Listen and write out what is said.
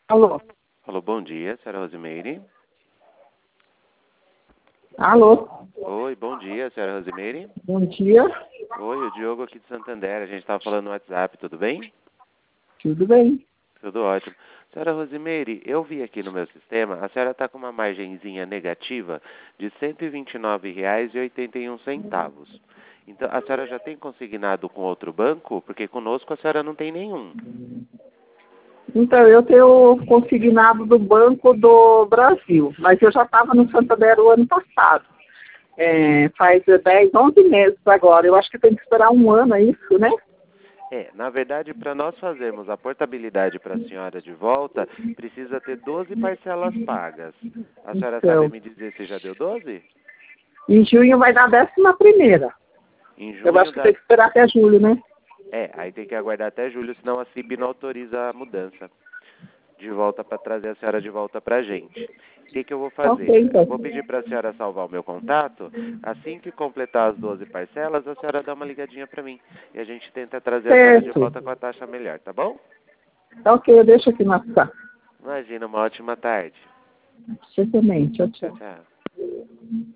Alô? Alô, bom dia, senhora Rosimeire. Alô? Oi, bom dia, senhora Rosimeire. Bom dia. Oi, o Diogo aqui de Santander. A gente estava falando no WhatsApp, tudo bem? Tudo bem? Tudo ótimo. Senhora Rosimeire, eu vi aqui no meu sistema, a senhora está com uma margenzinha negativa de R$ 129,81. Então, a senhora já tem consignado com outro banco? Porque conosco a senhora não tem nenhum. Então, eu tenho consignado do Banco do Brasil, mas eu já estava no Santander o ano passado. Faz 10, 11 meses agora. Eu acho que tem que esperar um ano, é isso, né? Na verdade, para nós fazermos a portabilidade para a senhora de volta, precisa ter 12 parcelas pagas. A senhora sabe Então, me dizer se já deu 12? em junho vai dar a 11ª. Em Eu junho acho que dá... tem que esperar até julho, né? Aí tem que aguardar até julho, senão a CIB não autoriza a mudança de volta para trazer a senhora de volta para a gente. O que eu vou Ok, fazer? então. Vou pedir para a senhora salvar o meu contato. Assim que completar as 12 parcelas, a senhora dá uma ligadinha para mim. E a gente tenta trazer a senhora de Certo. volta com a taxa melhor, tá bom? Tá ok, eu deixo aqui no WhatsApp. Imagina, uma ótima tarde. Você também. Tchau, Tchau, tchau. tchau.